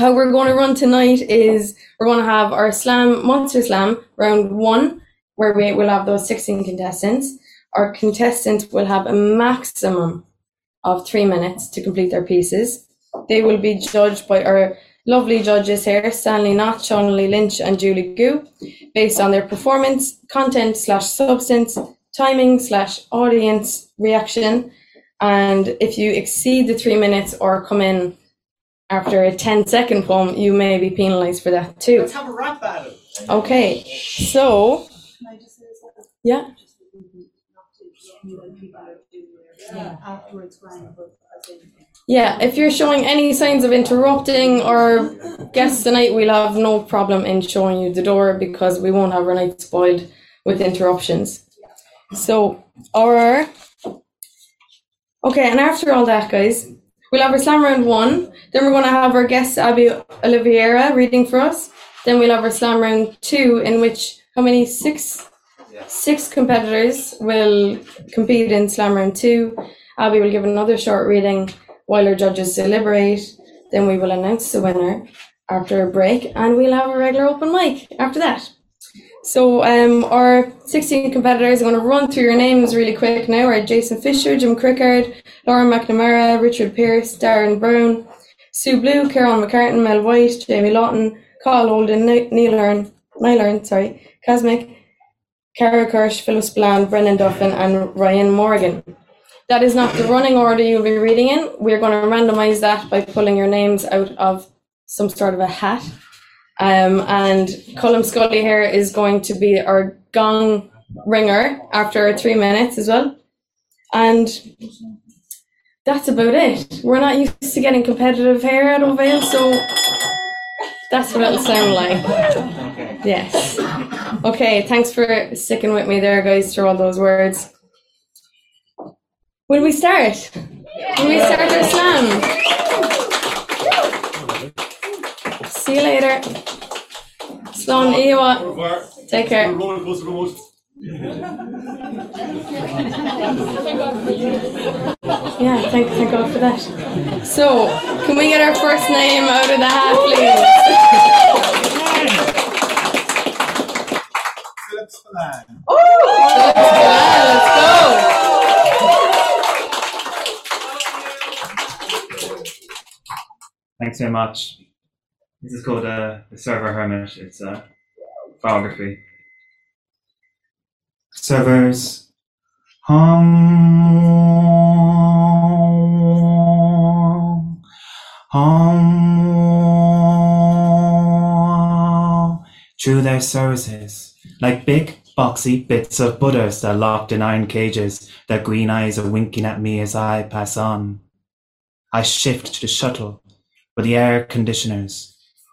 how we're going to run tonight is we're going to have our Monster Slam round 1, where we will have those 16 contestants. Our contestants will have a maximum of 3 minutes to complete their pieces. They will be judged by our lovely judges here, Stanley Knott, Sean Lee Lynch and Julie Goo, based on their performance, content/substance, timing/audience reaction. And if you exceed the 3 minutes or come in after a 10-second poem, you may be penalised for that too. Let's have a rap battle. Okay, so... Can I just say something? Yeah. Afterwards, yeah, if you're showing any signs of interrupting or guests tonight, we'll have no problem in showing you the door because we won't have our night spoiled with interruptions. So, okay, and after all that, guys, we'll have our slam round 1. Then we're going to have our guest Abby Oliveira reading for us. Then we'll have our slam round 2, in which how many? 6 competitors will compete in slam round 2. Abby will give another short reading while our judges deliberate. Then we will announce the winner after a break, and we'll have a regular open mic after that. So our 16 competitors, I'm going to run through your names really quick now, are Jason Fisher, Jim Crickard, Lauren McNamara, Richard Pearce, Darren Brown, Sue Blue, Carol McCartan, Mel White, Jamie Lawton, Carl Holden, Niall Casmic, Cara Kirsch, Phyllis Bland, Brendan Duffin and Ryan Morgan. That is not the running order you'll be reading in. We're going to randomise that by pulling your names out of some sort of a hat. And Colm Scully here is going to be our gong ringer after 3 minutes as well. And that's about it. We're not used to getting competitive here at O'Vale, so that's what it'll sound like. Yes. Okay, thanks for sticking with me there, guys, through all those words. Will we start? Will we start our slam? See you later. Slán Iwa. Take care. Yeah, thank God for that. So, can we get our first name out of the hat, please? Oh, let's go. Thanks very much. This is called The Server Hermit. It's a biography. Servers. Through their services, like big boxy bits of butters that are locked in iron cages, their green eyes are winking at me as I pass on. I shift to the shuttle with the air conditioners.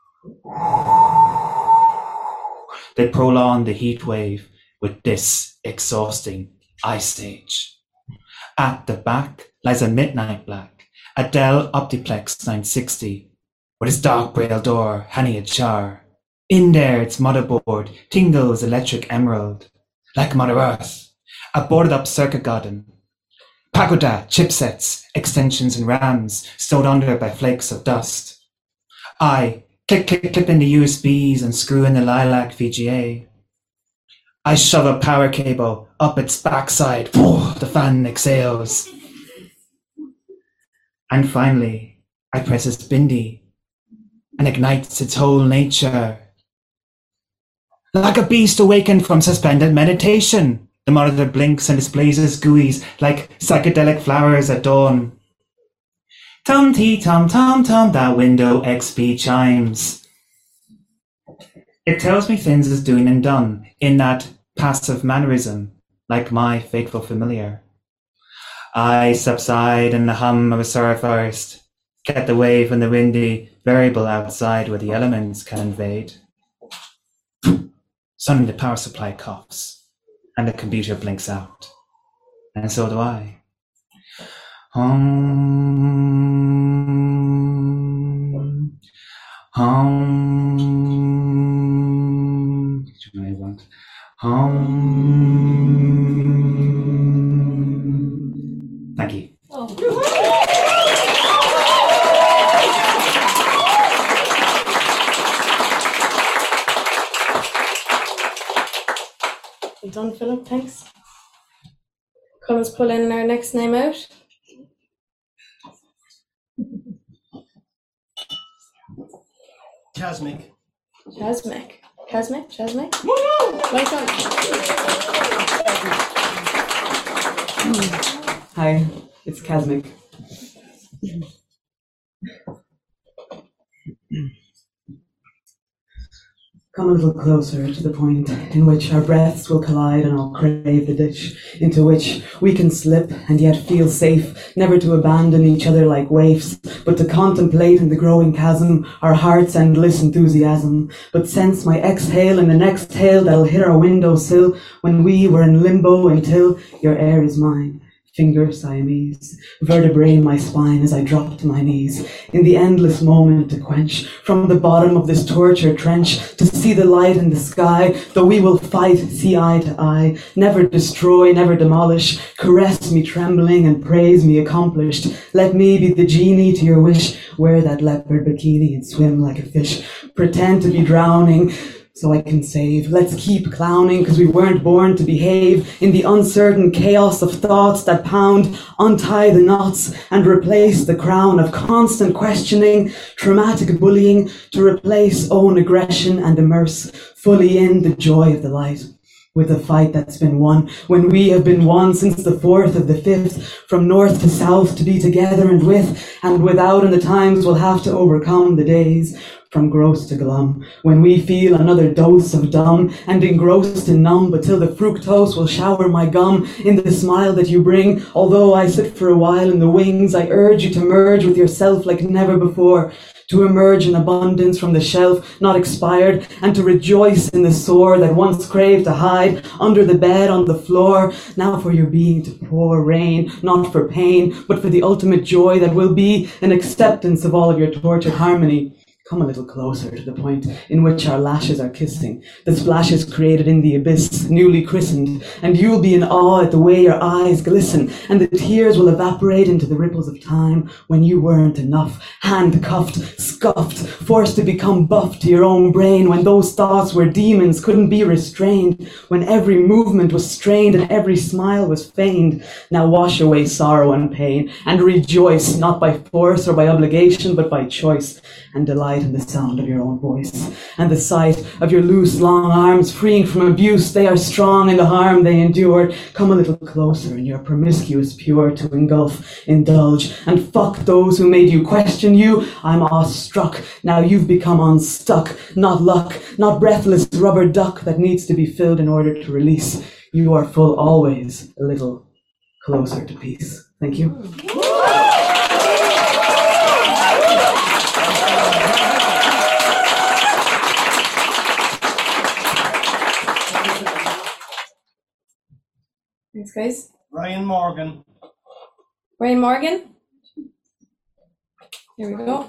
They prolong the heat wave with this exhausting ice age. At the back lies a midnight black, a Dell Optiplex 960, with its dark braille door hanging a jar. In there its motherboard tingles electric emerald, like Mother Earth, a boarded up circuit garden. Pagoda chipsets, extensions and RAMs stowed under by flakes of dust. I clip in the USBs and screw in the Lilac VGA. I shove a power cable up its backside. The fan exhales. And finally, I press its bindi and ignites its whole nature. Like a beast awakened from suspended meditation, the monitor blinks and displays its GUIs like psychedelic flowers at dawn. Tum-tee-tum-tum-tum, that window XP chimes. It tells me things is doing and done in that passive mannerism, like my faithful familiar. I subside in the hum of a solar forest, get away from the windy variable outside where the elements can invade. Suddenly the power supply coughs, and the computer blinks out. And so do I. Thank you. Well done, Philip, thanks. Colin's pulling our next name out. Chasmic. Chasmic. Well done. Hi, it's Chasmic. Come a little closer to the point in which our breaths will collide and I'll crave the ditch into which we can slip and yet feel safe, never to abandon each other like waifs, but to contemplate in the growing chasm our heart's endless enthusiasm, but sense my exhale in the next hail that'll hit our windowsill when we were in limbo until your air is mine. Finger Siamese, vertebrae in my spine as I drop to my knees, in the endless moment to quench, from the bottom of this tortured trench, to see the light in the sky, though we will fight, see eye to eye, never destroy, never demolish, caress me trembling and praise me accomplished, let me be the genie to your wish, wear that leopard bikini and swim like a fish, pretend to be drowning, so I can save. Let's keep clowning, cause we weren't born to behave in the uncertain chaos of thoughts that pound, untie the knots and replace the crown of constant questioning, traumatic bullying to replace own aggression and immerse fully in the joy of the light. With the fight that's been won, when we have been one since the 4th of the 5th, from north to south to be together and with and without, and the times we'll have to overcome the days from gross to glum, when we feel another dose of dumb and engrossed and numb, but till the fructose will shower my gum in the smile that you bring. Although I sit for a while in the wings, I urge you to merge with yourself like never before, to emerge in abundance from the shelf, not expired, and to rejoice in the sore that once craved to hide under the bed on the floor, now for your being to pour rain, not for pain, but for the ultimate joy that will be an acceptance of all of your tortured harmony. Come a little closer to the point in which our lashes are kissing, the splashes created in the abyss, newly christened, and you'll be in awe at the way your eyes glisten, and the tears will evaporate into the ripples of time when you weren't enough, handcuffed, scuffed, forced to become buff to your own brain, when those thoughts were demons, couldn't be restrained, when every movement was strained and every smile was feigned. Now wash away sorrow and pain, and rejoice, not by force or by obligation, but by choice, and delight in the sound of your own voice, and the sight of your loose, long arms freeing from abuse. They are strong in the harm they endured. Come a little closer in your promiscuous pure to engulf, indulge, and fuck those who made you question you. I'm awestruck. Now you've become unstuck, not luck, not breathless rubber duck that needs to be filled in order to release. You are full always, a little closer to peace. Thank you. Thanks, guys. Ryan Morgan. Here we go.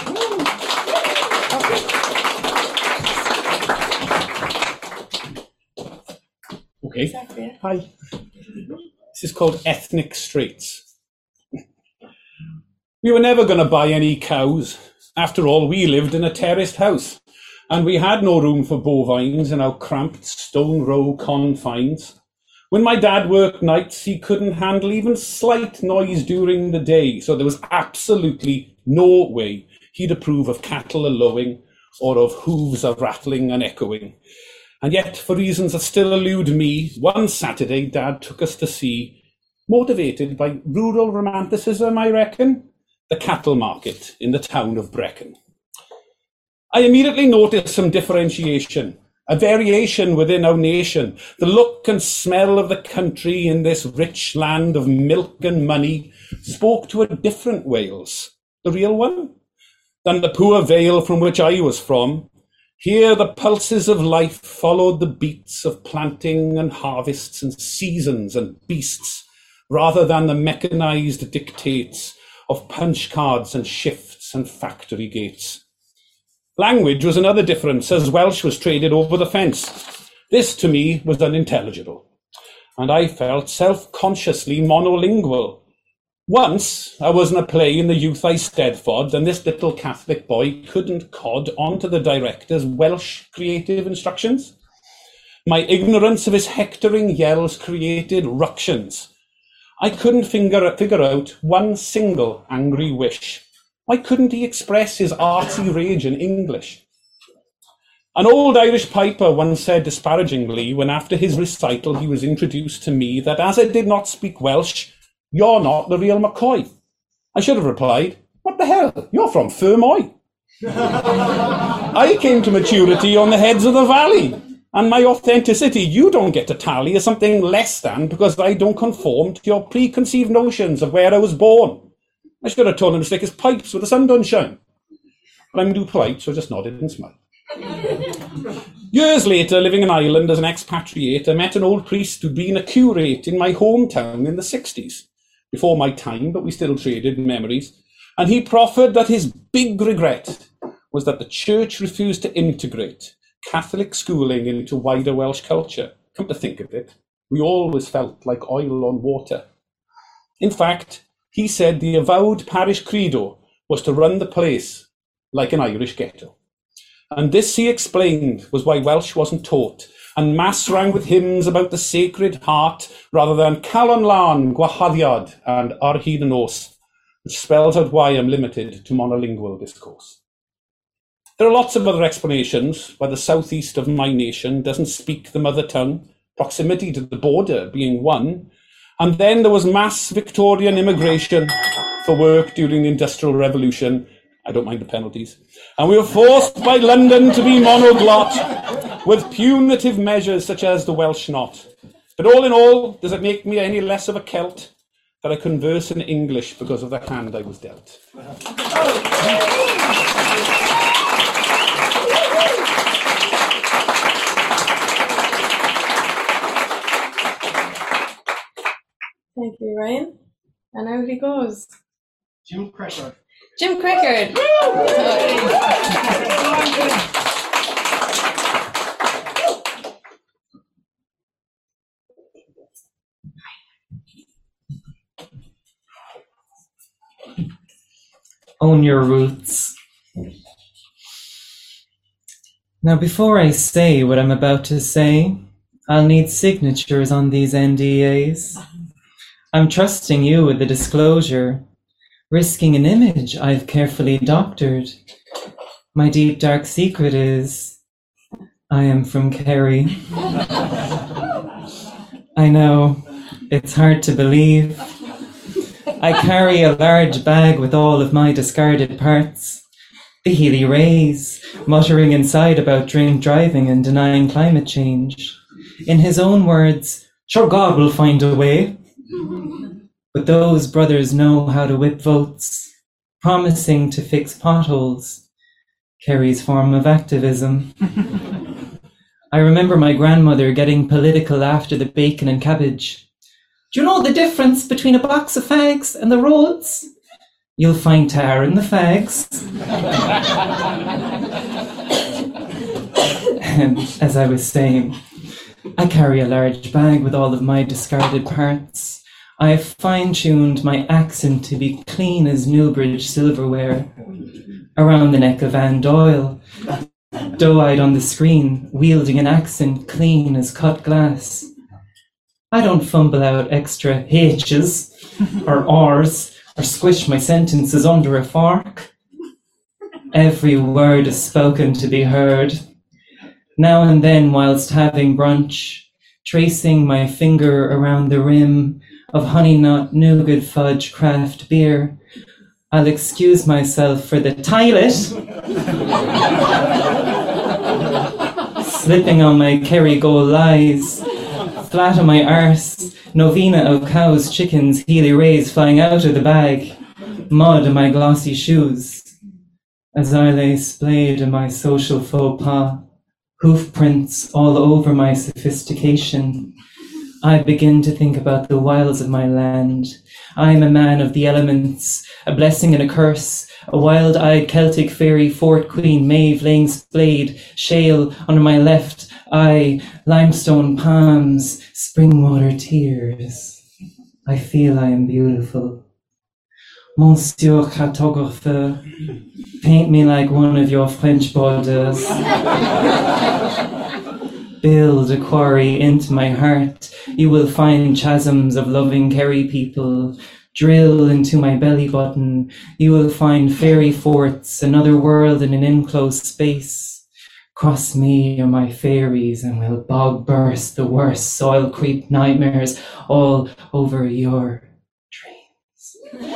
Okay. Hi. This is called Ethnic Straits. We were never going to buy any cows. After all, we lived in a terraced house, and we had no room for bovines in our cramped stone row confines. When my dad worked nights, he couldn't handle even slight noise during the day, so there was absolutely no way he'd approve of cattle a-lowing or of hooves a-rattling and echoing. And yet, for reasons that still elude me, one Saturday Dad took us to see, motivated by rural romanticism, I reckon, the cattle market in the town of Brecon. I immediately noticed some differentiation, a variation within our nation. The look and smell of the country in this rich land of milk and money spoke to a different Wales, the real one, than the poor Vale from which I was from. Here the pulses of life followed the beats of planting and harvests and seasons and beasts, rather than the mechanized dictates of punch cards and shifts and factory gates. Language was another difference, as Welsh was traded over the fence. This, to me, was unintelligible, and I felt self-consciously monolingual. Once, I was in a play in the youth I steadfod, and this little Catholic boy couldn't cod onto the director's Welsh creative instructions. My ignorance of his hectoring yells created ructions. I couldn't figure out one single angry wish. Why couldn't he express his artsy rage in English? An old Irish piper once said disparagingly, when after his recital he was introduced to me, that as I did not speak Welsh, "You're not the real McCoy." I should have replied, "What the hell? You're from Fermoy." I came to maturity on the heads of the valley, and my authenticity you don't get to tally as something less than because I don't conform to your preconceived notions of where I was born. I should have told him to stick his pipes where the sun don't shine. But I'm too polite, so I just nodded and smiled. Years later, living in Ireland as an expatriate, I met an old priest who'd been a curate in my hometown in the 60s. Before my time, but we still traded memories. And he proffered that his big regret was that the church refused to integrate Catholic schooling into wider Welsh culture. Come to think of it, we always felt like oil on water. In fact, he said the avowed parish credo was to run the place like an Irish ghetto. And this, he explained, was why Welsh wasn't taught, and mass rang with hymns about the Sacred Heart rather than Calon Lan, Gwahaddiad and Ar Hyd y Nos, which spells out why I'm limited to monolingual discourse. There are lots of other explanations why the southeast of my nation doesn't speak the mother tongue, proximity to the border being one, and then there was mass Victorian immigration for work during the Industrial Revolution. I don't mind the penalties. And we were forced by London to be monoglot with punitive measures such as the Welsh Not. But all in all, does it make me any less of a Celt that I converse in English because of the hand I was dealt? Thank you, Ryan. And out he goes. Jim Crickard. Jim Crickard. Own your roots. Now, before I say what I'm about to say, I'll need signatures on these NDAs. I'm trusting you with the disclosure, risking an image I've carefully doctored. My deep dark secret is, I am from Kerry. I know, it's hard to believe. I carry a large bag with all of my discarded parts. The Healy Rays, muttering inside about drink driving and denying climate change. In his own words, sure God will find a way. But those brothers know how to whip votes, promising to fix potholes. Kerry's form of activism. I remember my grandmother getting political after the bacon and cabbage. Do you know the difference between a box of fags and the roads? You'll find tar in the fags. And as I was saying, I carry a large bag with all of my discarded parts. I've fine-tuned my accent to be clean as Newbridge silverware. Around the neck of Anne Doyle, doe-eyed on the screen, wielding an accent clean as cut glass. I don't fumble out extra H's or R's or squish my sentences under a fork. Every word is spoken to be heard. Now and then, whilst having brunch, tracing my finger around the rim of Honey Nut Nougat Fudge craft beer, I'll excuse myself for the toilet, slipping on my Kerrygold lies, flat on my arse, novena of cows, chickens, Healy Rays flying out of the bag, mud in my glossy shoes, as I lay splayed in my social faux pas, hoof prints all over my sophistication. I begin to think about the wilds of my land. I am a man of the elements, a blessing and a curse, a wild-eyed Celtic fairy, Fort Queen, Maeve laying splayed, shale under my left eye, limestone palms, spring water tears. I feel I am beautiful. Monsieur Cartographer, paint me like one of your French borders. build a quarry into my heart. You will find chasms of loving Kerry people. Drill into my belly button. You will find fairy forts, another world in an enclosed space. Cross me or my fairies and we'll bog burst the worst soil creep nightmares all over your dreams.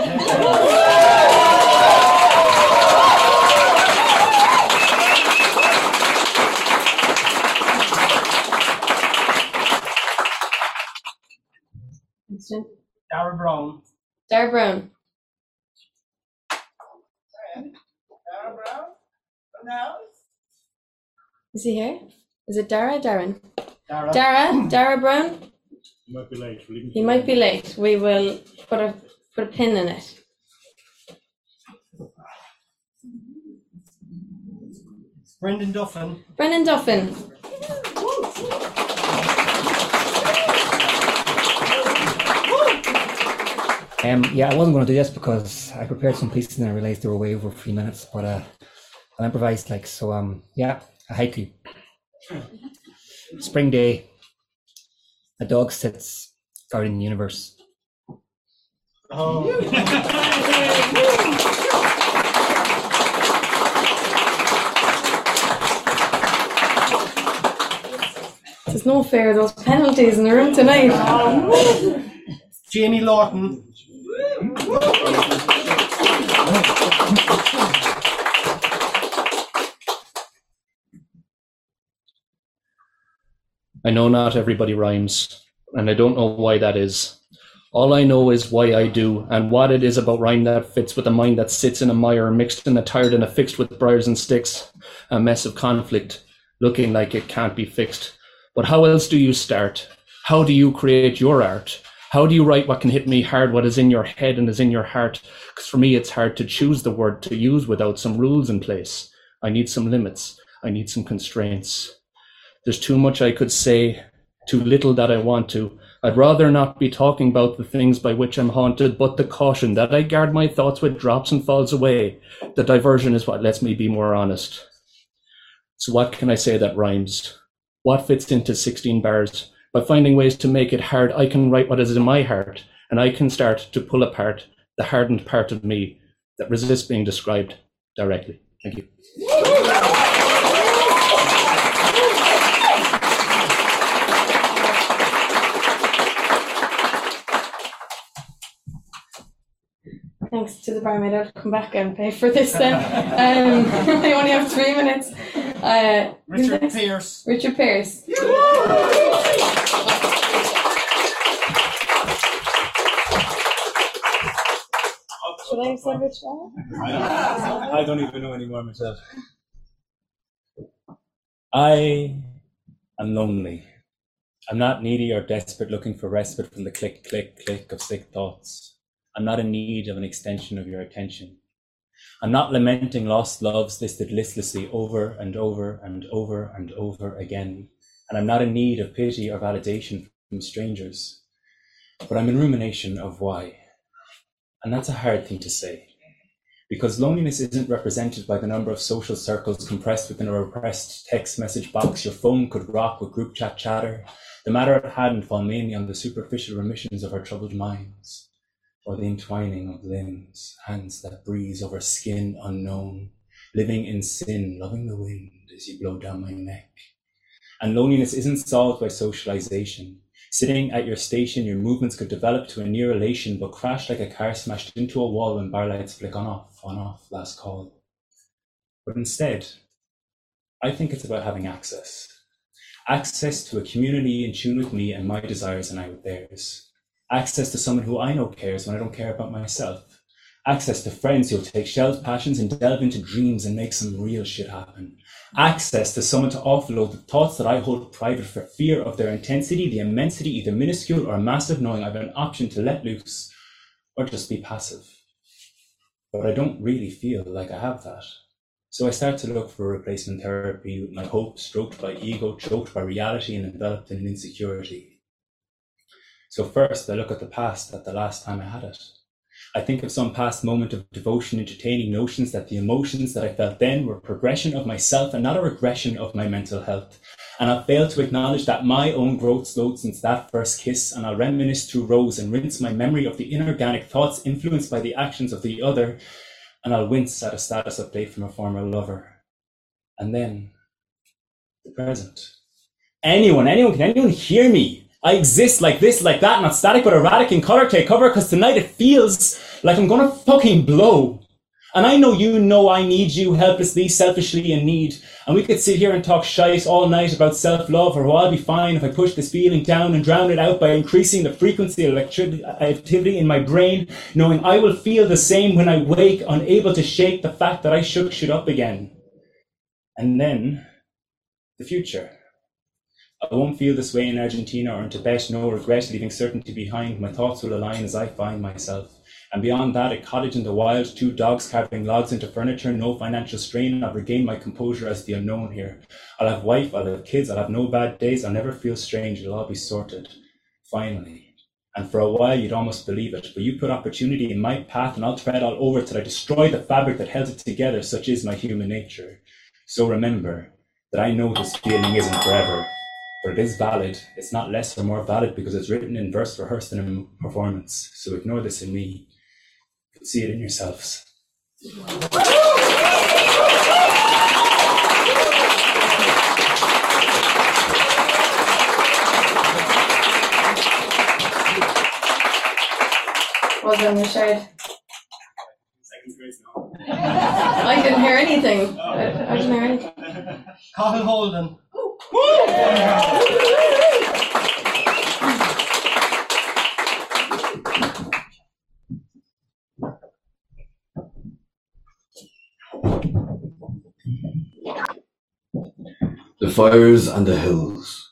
Dara Brown. Dara Brown. Dara Brown? From the house? Is he here? Is it Dara? Darren? Dara. Dara Brown? He might be late. He might be late. We will put a pin in it. Brendan Duffin. Brendan Duffin. Yeah, I wasn't going to do this because I prepared some pieces and I realized they were way over 3 minutes, but I'll improvise yeah, a haiku. Spring day, a dog sits guarding the universe. Oh. There's no fair, those penalties in the room tonight. Jamie Lawton. I know not everybody rhymes, and I don't know why that is. All I know is why I do, and what it is about rhyme that fits with a mind that sits in a mire, mixed and tired and affixed with briars and sticks, a mess of conflict, looking like it can't be fixed. But how else do you start? How do you create your art? How do you write what can hit me hard, what is in your head and is in your heart? Because for me, it's hard to choose the word to use without some rules in place. I need some limits. I need some constraints. There's too much I could say, too little that I want to. I'd rather not be talking about the things by which I'm haunted, but the caution that I guard my thoughts with drops and falls away. The diversion is what lets me be more honest. So what can I say that rhymes? What fits into 16 bars? By finding ways to make it hard, I can write what is in my heart, and I can start to pull apart the hardened part of me that resists being described directly. Thank you. Thanks to the barmaid, I'll come back and pay for this then. I only have 3 minutes. Richard Pierce. Richard Pierce. Should I say Rich now? I don't even know anymore myself. I am lonely. I'm not needy or desperate looking for respite from the click, click, click of sick thoughts. I'm not in need of an extension of your attention. I'm not lamenting lost loves listed listlessly over and over and over and over again. And I'm not in need of pity or validation from strangers. But I'm in rumination of why. And that's a hard thing to say. Because loneliness isn't represented by the number of social circles compressed within a repressed text message box your phone could rock with group chat chatter. The matter at hand fall mainly on the superficial remissions of our troubled minds, or the entwining of limbs, hands that breeze over skin unknown, living in sin, loving the wind as you blow down my neck. And loneliness isn't solved by socialization. Sitting at your station, your movements could develop to a near elation, but crash like a car smashed into a wall when bar lights flick on off, last call. But instead, I think it's about having access. Access to a community in tune with me and my desires and I with theirs. Access to someone who I know cares when I don't care about myself. Access to friends who'll take shelved passions and delve into dreams and make some real shit happen. Access to someone to offload the thoughts that I hold private for fear of their intensity, the immensity, either minuscule or massive, knowing I have an option to let loose or just be passive. But I don't really feel like I have that. So I start to look for replacement therapy with my hope stroked by ego, choked by reality and enveloped in insecurity. So first I look at the past, at the last time I had it. I think of some past moment of devotion, entertaining notions that the emotions that I felt then were progression of myself and not a regression of my mental health. And I'll fail to acknowledge that my own growth slowed since that first kiss, and I'll reminisce through rows and rinse my memory of the inorganic thoughts influenced by the actions of the other, and I'll wince at a status update from a former lover. And then, the present. Can anyone hear me? I exist like this, like that, not static but erratic in color, take cover, because tonight it feels like I'm gonna fucking blow. And I know you know I need you helplessly, selfishly in need. And we could sit here and talk shite all night about self-love, or I'll be fine if I push this feeling down and drown it out by increasing the frequency of activity in my brain, knowing I will feel the same when I wake, unable to shake the fact that I shook shit up again. And then, the future. I won't feel this way in Argentina or in Tibet, no regret leaving certainty behind. My thoughts will align as I find myself. And beyond that, a cottage in the wild, 2 dogs carving logs into furniture, no financial strain. I'll regain my composure as the unknown here. I'll have wife, I'll have kids, I'll have no bad days, I'll never feel strange, it'll all be sorted. Finally. And for a while you'd almost believe it, but you put opportunity in my path and I'll tread all over till I destroy the fabric that held it together, such is my human nature. So remember that I know this feeling isn't forever, but it is valid. It's not less or more valid because it's written in verse, rehearsed in a performance. So ignore this in me. See it in yourselves. Well done, Richard. I didn't hear anything. I didn't hear anything. Cathal Holden. The fires and the hills.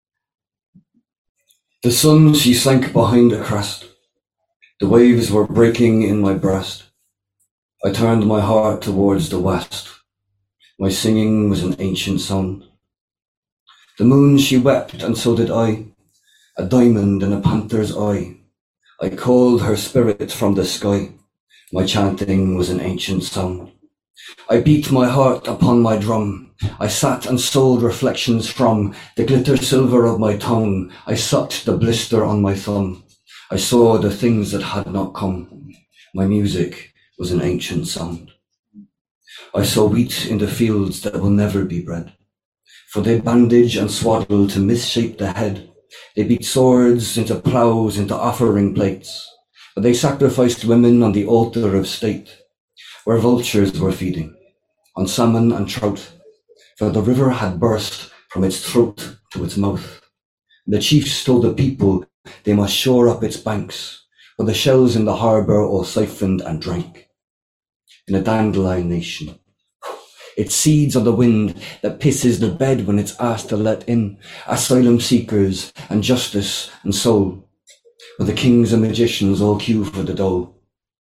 The sun, she sank behind a crest. The waves were breaking in my breast. I turned my heart towards the west. My singing was an ancient song. The moon, she wept, and so did I, a diamond in a panther's eye. I called her spirit from the sky. My chanting was an ancient song. I beat my heart upon my drum. I sat and sold reflections from the glitter silver of my tongue. I sucked the blister on my thumb. I saw the things that had not come. My music was an ancient sound. I saw wheat in the fields that will never be bred, for they bandage and swaddle to misshape the head. They beat swords into ploughs, into offering plates, but they sacrificed women on the altar of state, where vultures were feeding on salmon and trout, for the river had burst from its throat to its mouth. The chiefs told the people they must shore up its banks, for the shells in the harbour all siphoned and drank. In a dandelion nation, its seeds on the wind that pisses the bed when it's asked to let in asylum seekers and justice and soul, where the kings and magicians all queue for the dole.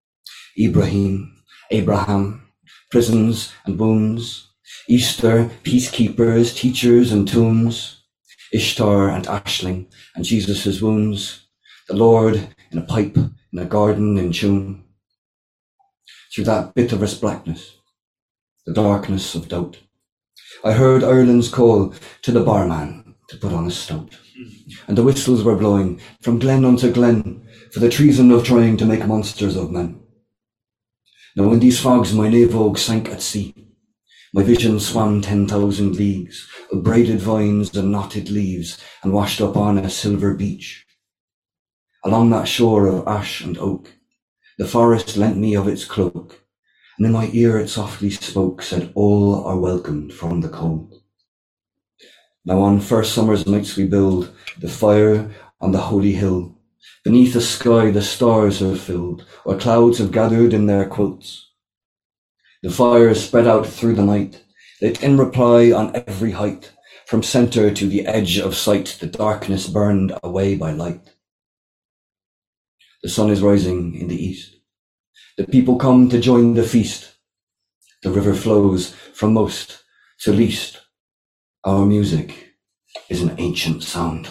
Abraham, prisons and wounds, Easter, peacekeepers, teachers and tombs, Ishtar and Ashling and Jesus' wounds, the Lord in a pipe, in a garden in tune. Through that bitterest blackness, the darkness of doubt, I heard Ireland's call to the barman to put on a stout, and the whistles were blowing from glen unto glen for the treason of trying to make monsters of men. Now in these fogs my nae-vogue sank at sea. My vision swam 10,000 leagues of braided vines and knotted leaves and washed up on a silver beach. Along that shore of ash and oak, the forest lent me of its cloak, and in my ear it softly spoke, said, all are welcomed from the cold. Now on first summer's nights we build the fire on the holy hill. Beneath the sky the stars have filled, or clouds have gathered in their quilts. The fire spread out through the night, lit in reply on every height. From centre to the edge of sight, the darkness burned away by light. The sun is rising in the east. The people come to join the feast. The river flows from most to least. Our music is an ancient sound.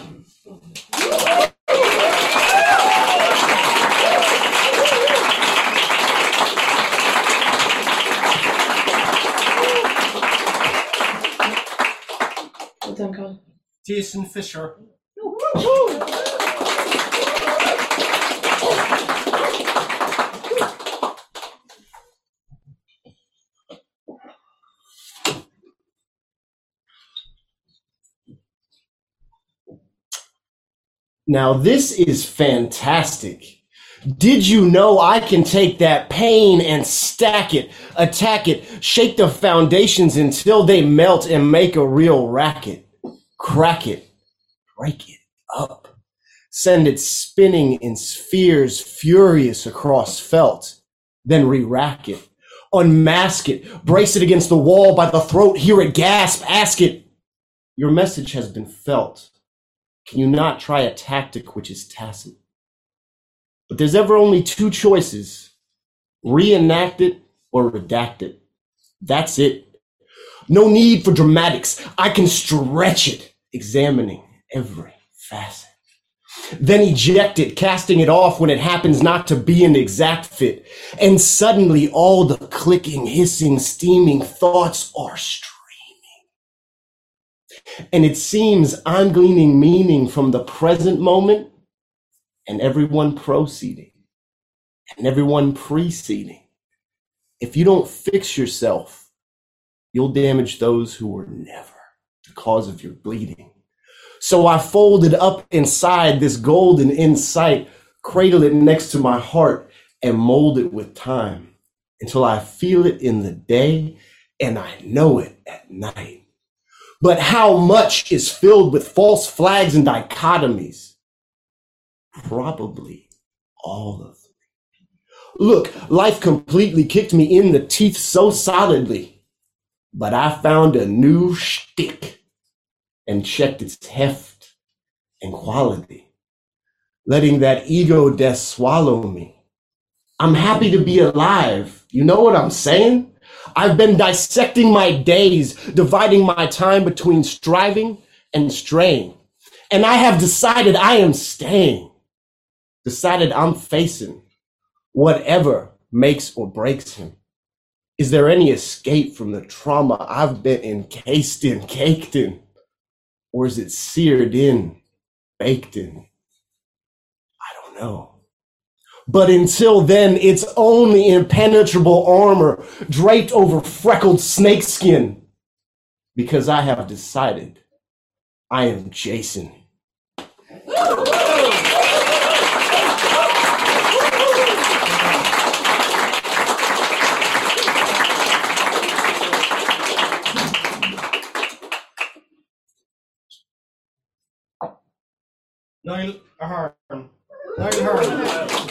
Well done, Colin. Jason Fisher. Now this is fantastic. Did you know I can take that pain and stack it, attack it, shake the foundations until they melt and make a real racket, crack it, break it up, send it spinning in spheres furious across felt, then re-rack it, unmask it, brace it against the wall by the throat, hear it gasp, ask it, your message has been felt. Can you not try a tactic which is tacit? But there's ever only two choices, reenact it or redact it. That's it. No need for dramatics. I can stretch it, examining every facet. Then eject it, casting it off when it happens not to be an exact fit. And suddenly all the clicking, hissing, steaming thoughts are streaming. And it seems I'm gleaning meaning from the present moment and everyone proceeding and everyone preceding. If you don't fix yourself, you'll damage those who were never the cause of your bleeding. So I folded up inside this golden insight, cradle it next to my heart and mold it with time until I feel it in the day and I know it at night. But how much is filled with false flags and dichotomies? Probably all of them. Look, life completely kicked me in the teeth so solidly, but I found a new shtick and checked its heft and quality, letting that ego death swallow me. I'm happy to be alive. You know what I'm saying? I've been dissecting my days, dividing my time between striving and straying. And I have decided I am staying, decided I'm facing whatever makes or breaks him. Is there any escape from the trauma I've been encased in, caked in? Or is it seared in, baked in? I don't know. But until then, it's only impenetrable armor draped over freckled snakeskin. Because I have decided I am Jason. Niall Ahern. Niall Ahern.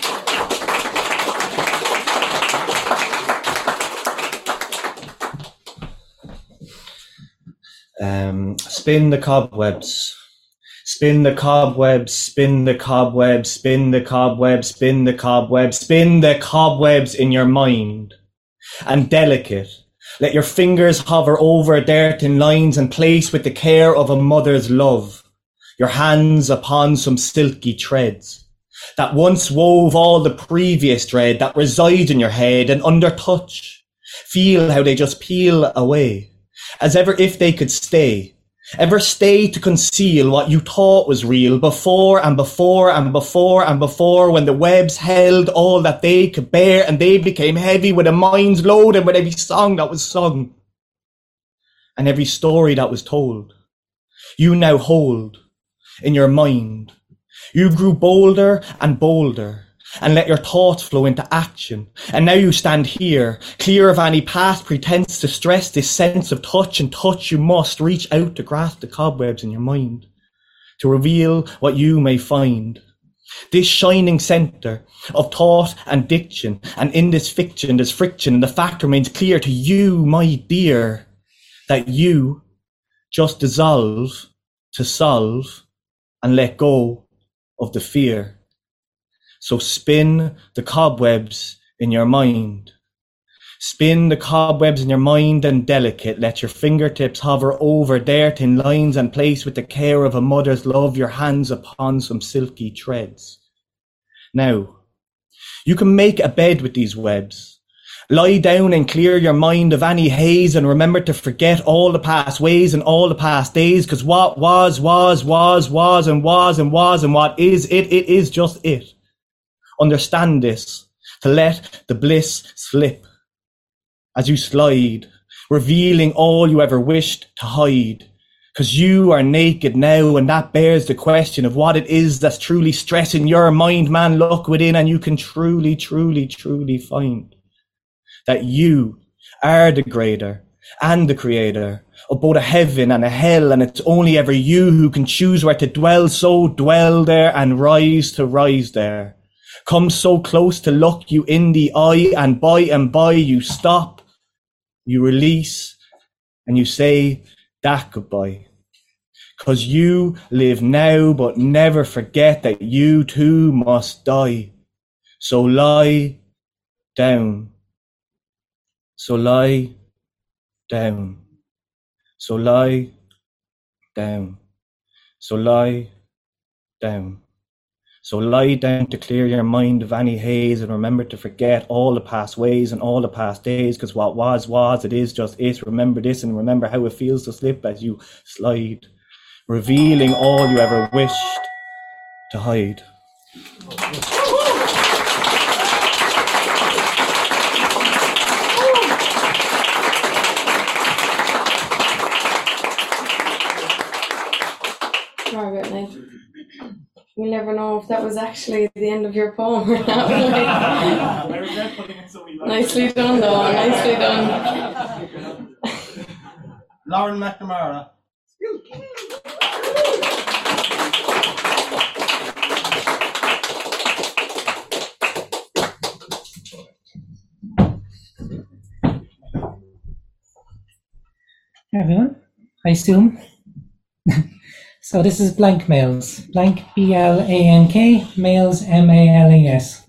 Spin the cobwebs. Spin the cobwebs, spin the cobwebs, spin the cobwebs, spin the cobwebs, spin the cobwebs in your mind. And delicate, let your fingers hover over dirt in lines and place with the care of a mother's love. Your hands upon some silky threads that once wove all the previous thread that resides in your head, and under touch, feel how they just peel away, as ever if they could stay. Ever stay to conceal what you thought was real before and before and before and before, when the webs held all that they could bear and they became heavy with a mind's load and with every song that was sung and every story that was told. You now hold in your mind. You grew bolder and bolder and let your thoughts flow into action. And now you stand here, clear of any past pretense to stress this sense of touch, and touch you must reach out to grasp the cobwebs in your mind, to reveal what you may find. This shining centre of thought and diction, and in this fiction there's friction, and the fact remains clear to you, my dear, that you just dissolve to solve and let go of the fear. So spin the cobwebs in your mind. Spin the cobwebs in your mind and delicate. Let your fingertips hover over dirt in lines and place with the care of a mother's love, your hands upon some silky threads. Now, you can make a bed with these webs. Lie down and clear your mind of any haze, and remember to forget all the past ways and all the past days, because what was, and what is, it is just it. Understand this, to let the bliss slip as you slide, revealing all you ever wished to hide. Because you are naked now, and that bears the question of what it is that's truly stressing your mind. Man, look within and you can truly, truly, truly find that you are the greater and the creator of both a heaven and a hell, and it's only ever you who can choose where to dwell, so dwell there and rise to rise there. Come so close to look you in the eye, and by you stop, you release, and you say that goodbye. 'Cause you live now, but never forget that you too must die. So lie down. So lie down. So lie down. So lie down. So lie down to clear your mind of any haze, and remember to forget all the past ways and all the past days, because what was, it is just it. Remember this, and remember how it feels to slip as you slide, revealing all you ever wished to hide. Margaret, we'll never know if that was actually the end of your poem or not. Nicely done, though. Nicely done. Lauren McNamara. Hey everyone, I assume. So this is Blank Males. Blank B-L-A-N-K, Males M-A-L-E-S.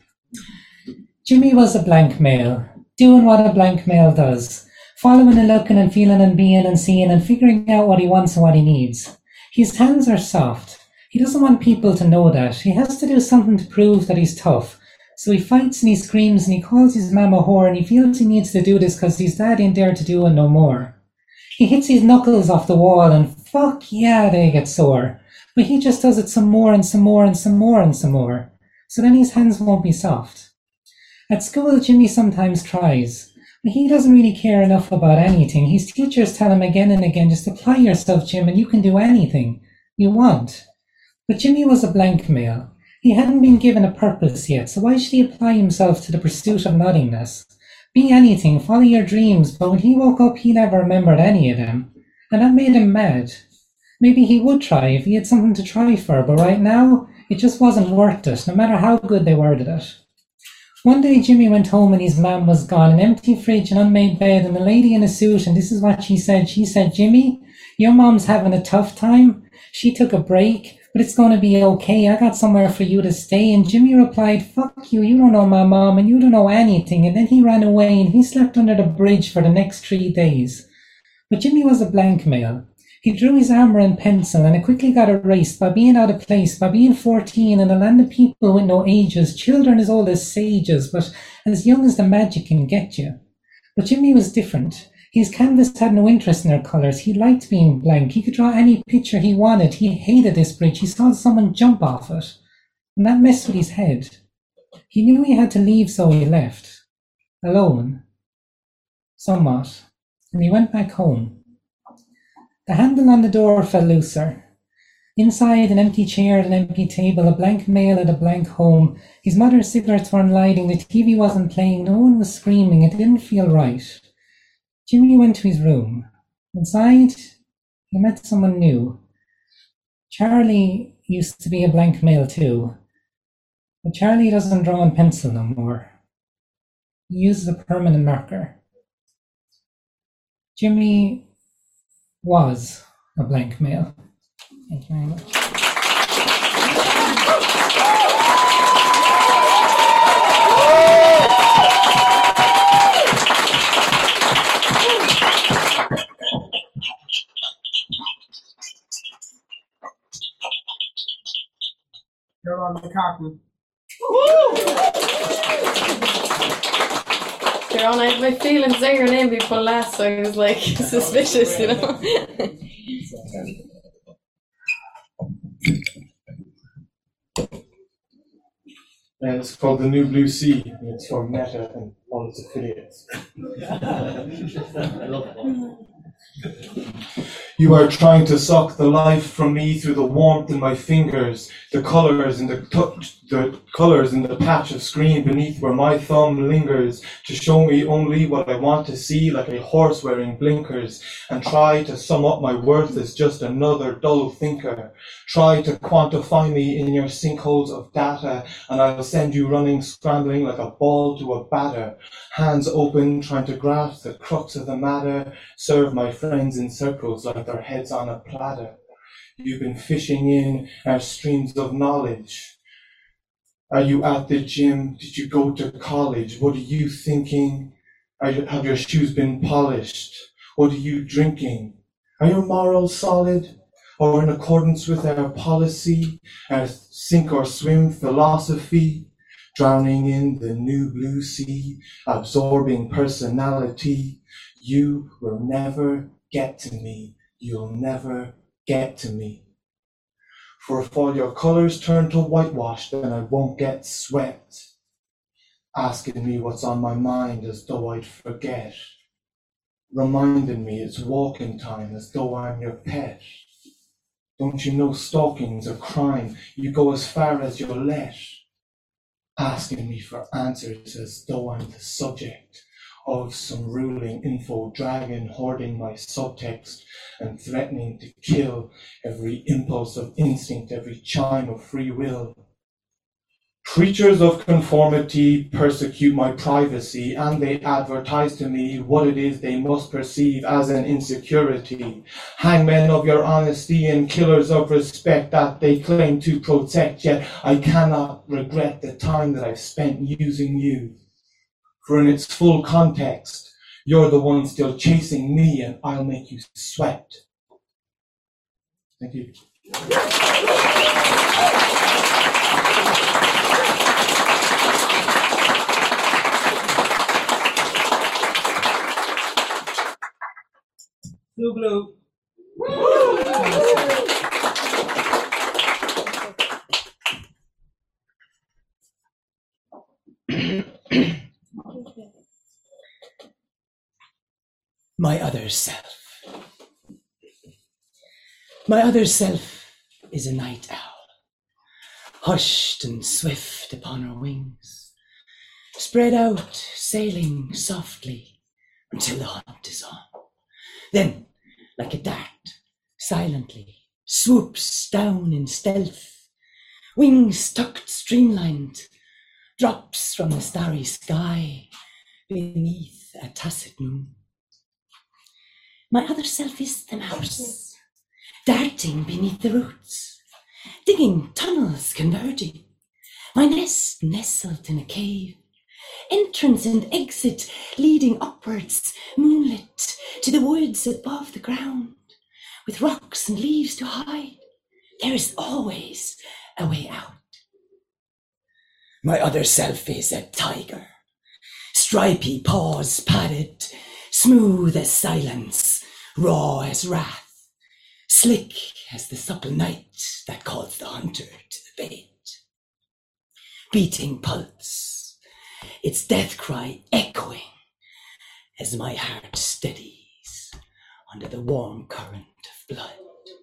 Jimmy was a blank male, doing what a blank male does, following and looking and feeling and being and seeing and figuring out what he wants and what he needs. His hands are soft. He doesn't want people to know that. He has to do something to prove that he's tough. So he fights and he screams and he calls his mama a whore, and he feels he needs to do this because his dad ain't there to do it no more. He hits his knuckles off the wall and fuck yeah, they get sore. But he just does it some more and some more and some more and some more. So then his hands won't be soft. At school, Jimmy sometimes tries, but he doesn't really care enough about anything. His teachers tell him again and again, just apply yourself, Jim, and you can do anything you want. But Jimmy was a blank male. He hadn't been given a purpose yet, so why should he apply himself to the pursuit of nothingness? Be anything, follow your dreams, but when he woke up, he never remembered any of them. And that made him mad. Maybe he would try if he had something to try for, but right now, it just wasn't worth it, no matter how good they worded it. One day, Jimmy went home and his mum was gone, an empty fridge, an unmade bed, and a lady in a suit, and this is what she said. She said, Jimmy, your mom's having a tough time. She took a break, but it's going to be okay. I got somewhere for you to stay. And Jimmy replied, fuck you, you don't know my mom and you don't know anything. And then he ran away and he slept under the bridge for the next 3 days. But Jimmy was a blank male. He drew his armour and pencil, and it quickly got erased by being out of place, by being 14 in a land of people with no ages, children as old as sages, but as young as the magic can get you. But Jimmy was different. His canvas had no interest in their colours. He liked being blank. He could draw any picture he wanted. He hated this bridge. He saw someone jump off it, and that messed with his head. He knew he had to leave, so he left. Alone. Somewhat. And he went back home. The handle on the door fell looser. Inside, an empty chair, an empty table, a blank male at a blank home. His mother's cigarettes weren't lighting, the TV wasn't playing, no one was screaming, it didn't feel right. Jimmy went to his room. Inside, he met someone new. Charlie used to be a blank male too. But Charlie doesn't draw in pencil no more. He uses a permanent marker. Jimmy was a blank male. Thank you very much. You're on the carton. there on. I had my feelings saying her name be put last, so I was like suspicious, you know. And it's called The New Blue Sea, and it's for Meta and all its affiliates. You are trying to suck the life from me through the warmth in my fingers, the colors in the patch of screen beneath where my thumb lingers, to show me only what I want to see, like a horse wearing blinkers, and try to sum up my worth as just another dull thinker. Try to quantify me in your sinkholes of data, and I'll send you running, scrambling like a ball to a batter, hands open, trying to grasp the crux of the matter, serve my friends in circles like their heads on a platter. You've been fishing in our streams of knowledge. Are you at the gym? Did you go to college? What are you thinking? Have your shoes been polished? What are you drinking? Are your morals solid? Or in accordance with our policy, our sink or swim philosophy? Drowning in the new blue sea, absorbing personality. You will never get to me. You'll never get to me. For if all your colors turn to whitewash, then I won't get swept. Asking me what's on my mind as though I'd forget. Reminding me it's walking time as though I'm your pet. Don't you know stalking's a crime? You go as far as you'll let. Asking me for answers as though I'm the subject of some ruling info dragon hoarding my subtext and threatening to kill every impulse of instinct, every chime of free will. Creatures of conformity persecute my privacy, and they advertise to me what it is they must perceive as an insecurity. Hangmen of your honesty and killers of respect that they claim to protect, yet I cannot regret the time that I've spent using you. For in its full context, you're the one still chasing me, and I'll make you sweat. Thank you. Blue, blue. My other self. My other self is a night owl, hushed and swift upon her wings, spread out, sailing softly until the hunt is on. Then, like a dart, silently swoops down in stealth, wings tucked streamlined, drops from the starry sky beneath a tacit moon. My other self is the mouse, darting beneath the roots, digging tunnels converging, my nest nestled in a cave, entrance and exit leading upwards, moonlit, to the woods above the ground, with rocks and leaves to hide. There is always a way out. My other self is a tiger, stripy paws padded, smooth as silence, raw as wrath, slick as the supple night that calls the hunter to the bait. Beating pulse, its death cry echoing as my heart steadies under the warm current of blood.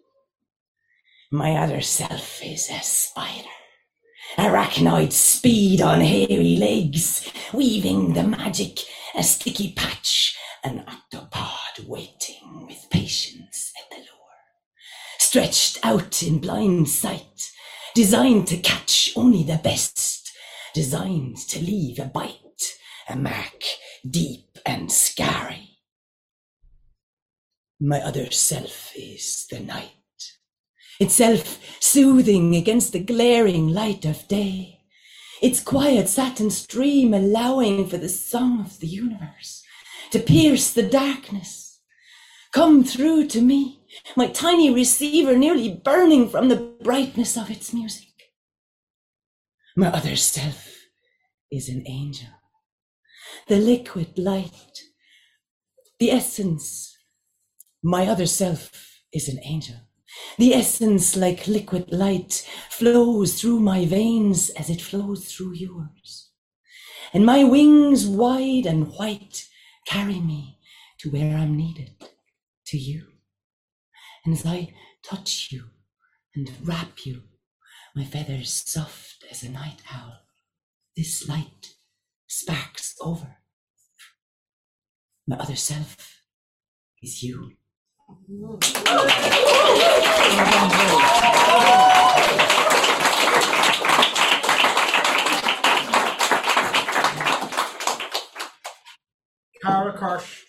My other self is a spider, arachnoid speed on hairy legs, weaving the magic, a sticky patch, an octopod waiting with patience at the lure. Stretched out in blind sight, designed to catch only the best, designed to leave a bite, a mark deep and scary. My other self is the night, itself soothing against the glaring light of day, its quiet satin stream allowing for the song of the universe to pierce the darkness, come through to me, my tiny receiver nearly burning from the brightness of its music. My other self is an angel, the liquid light, the essence. My other self is an angel. The essence, like liquid light, flows through my veins as it flows through yours. And my wings, wide and white, carry me to where I'm needed, to you. And as I touch you and wrap you, my feathers soft as a night owl, this light sparks over. My other self is you. Cara Kirsch.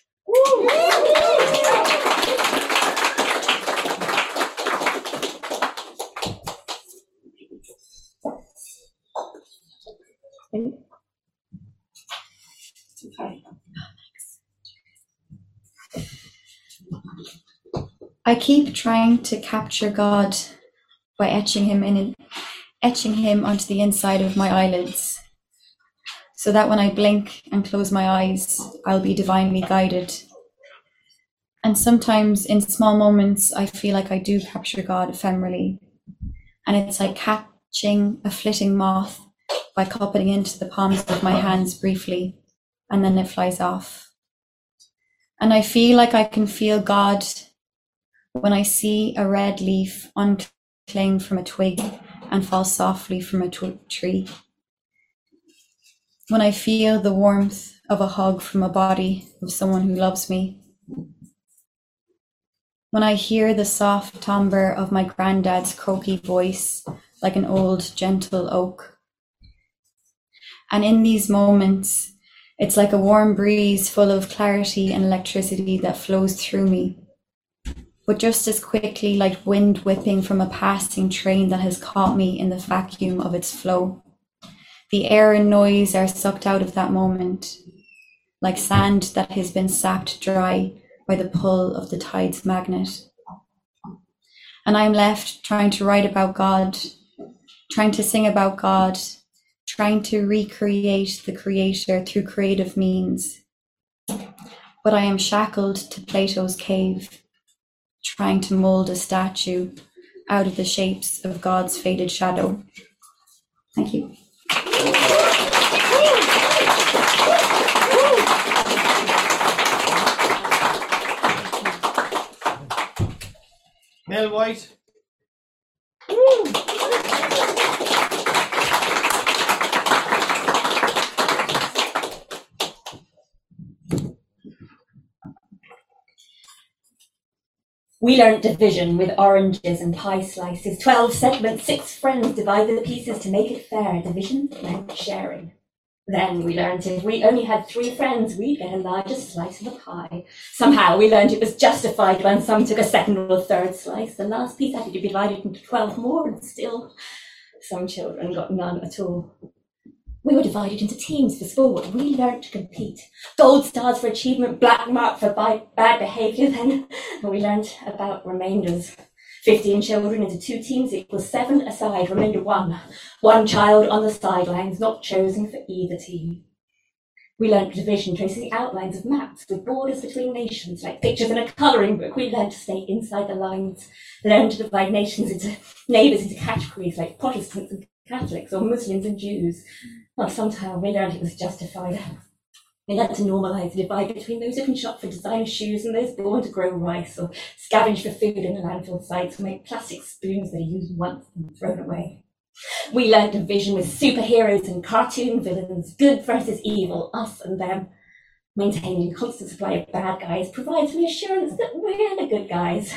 I keep trying to capture God by etching him onto the inside of my eyelids, so that when I blink and close my eyes, I'll be divinely guided. And sometimes in small moments, I feel like I do capture God ephemerally, and it's like catching a flitting moth by cupping into the palms of my hands briefly, and then it flies off. And I feel like I can feel God when I see a red leaf uncling from a twig and fall softly from a tree. When I feel the warmth of a hug from a body of someone who loves me. When I hear the soft timbre of my granddad's croaky voice like an old gentle oak. And in these moments, it's like a warm breeze full of clarity and electricity that flows through me. But just as quickly like wind whipping from a passing train that has caught me in the vacuum of its flow. The air and noise are sucked out of that moment, like sand that has been sapped dry by the pull of the tide's magnet. And I'm left trying to write about God, trying to sing about God, trying to recreate the Creator through creative means. But I am shackled to Plato's cave, trying to mold a statue out of the shapes of God's faded shadow. Thank you. Mel White. We learnt division with oranges and pie slices. 12 segments, 6 friends divided the pieces to make it fair. Division meant sharing. Then we learnt if we only had 3 friends, we'd get a larger slice of the pie. Somehow we learnt it was justified when some took a second or third slice. The last piece had to be divided into 12 more, and still some children got none at all. We were divided into teams for sport. We learnt to compete. Gold stars for achievement, black mark for bad behaviour. Then we learnt about remainders. 15 children into 2 teams equals 7 aside, remainder 1. 1 child on the sidelines, not chosen for either team. We learnt division, tracing outlines of maps with borders between nations, like pictures in a colouring book. We learnt to stay inside the lines, learned to divide nations into neighbours into categories like Protestants and Catholics, or Muslims and Jews. Well, somehow we learned it was justified. We learned to normalise the divide between those who can shop for designer shoes and those born to grow rice, or scavenge for food in the landfill sites, or make plastic spoons that are used once and thrown away. We learned division with superheroes and cartoon villains, good versus evil, us and them. Maintaining a constant supply of bad guys provides reassurance that we're the good guys.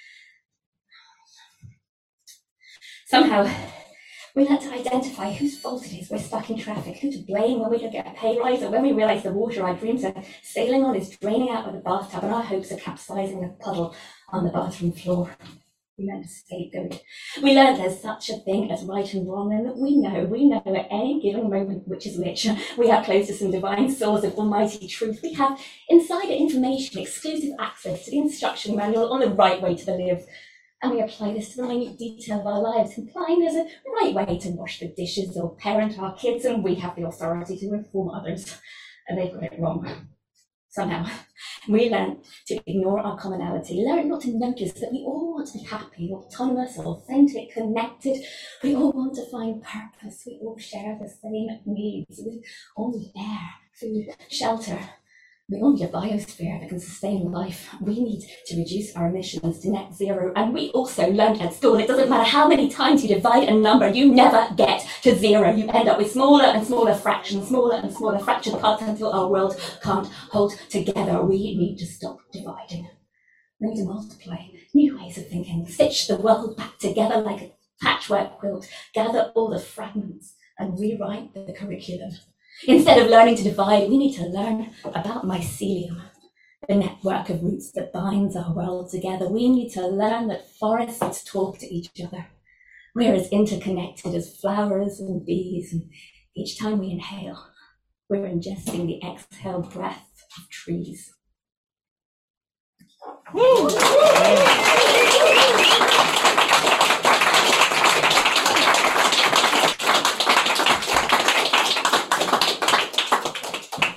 Somehow, we learnt to identify whose fault it is we're stuck in traffic, who to blame when we don't get a pay rise, or when we realise the water our dreams are sailing on is draining out of the bathtub and our hopes are capsizing in a puddle on the bathroom floor. We learned to scapegoat. We learned there's such a thing as right and wrong, and that we know at any given moment which is which. We have close to some divine source of almighty truth. We have insider information, exclusive access to the instruction manual on the right way to live. And we apply this to the minute detail of our lives, implying there's a right way to wash the dishes or parent our kids, and we have the authority to inform others. and they got it wrong. Somehow, we learn to ignore our commonality, learn not to notice that we all want to be happy, autonomous, authentic, connected. We all want to find purpose. We all share the same needs. We all need air, food, shelter. We all need a biosphere that can sustain life. We need to reduce our emissions to net zero. And we also learned at school, it doesn't matter how many times you divide a number, you never get to zero. You end up with smaller and smaller fractions, smaller and smaller fractured parts until our world can't hold together. We need to stop dividing. We need to multiply new ways of thinking, stitch the world back together like a patchwork quilt, gather all the fragments and rewrite the curriculum. Instead of learning to divide, we need to learn about mycelium, the network of roots that binds our world together. We need to learn that forests talk to each other. We're as interconnected as flowers and bees, and each time we inhale, we're ingesting the exhaled breath of trees.